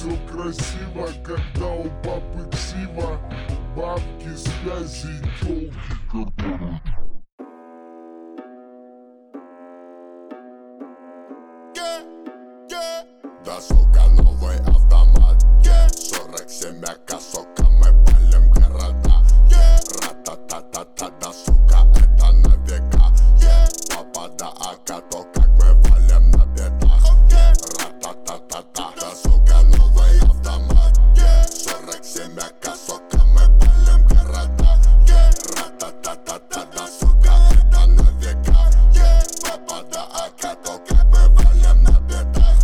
все красиво, когда у папы ксива. Бабки, связи и тёлки, которые... Да, сука, новый автомат 47 АК, сука, мы палим города. Ра-та-та-та-та, да, сука, это на века. Папа, да, АК, то как мы валим на бедах. Ра-та-та-та-та, да, сука, новый автомат 47 АК, сука, мы палим города. Ра-та-та-та-та, да, сука, это на века. Папа, да, АК, то как мы валим на бедах.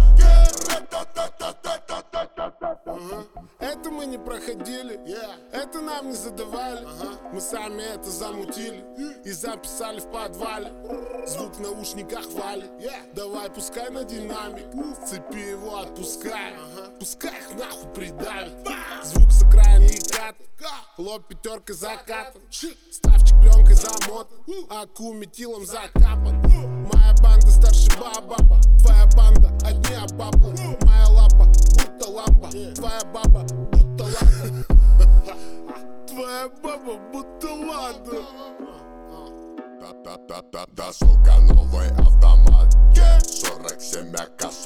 Это мы не проходили, это нам не задавали. Мы сами это замутили и записали в подвале. Звук в наушниках валит, давай пускай на динамик. Цепи его отпускай, пускай их нахуй придавит. Звук с окраины и кат, лоб пятеркой закатан. Ставчик пленкой замотан, аку метилом закапан. Моя банда старше баба, твоя банда одни обапы. Моя лапа будто лампа, твоя баба будто лада. Твоя баба будто лада. Да, сука, новый автомат 47 АК,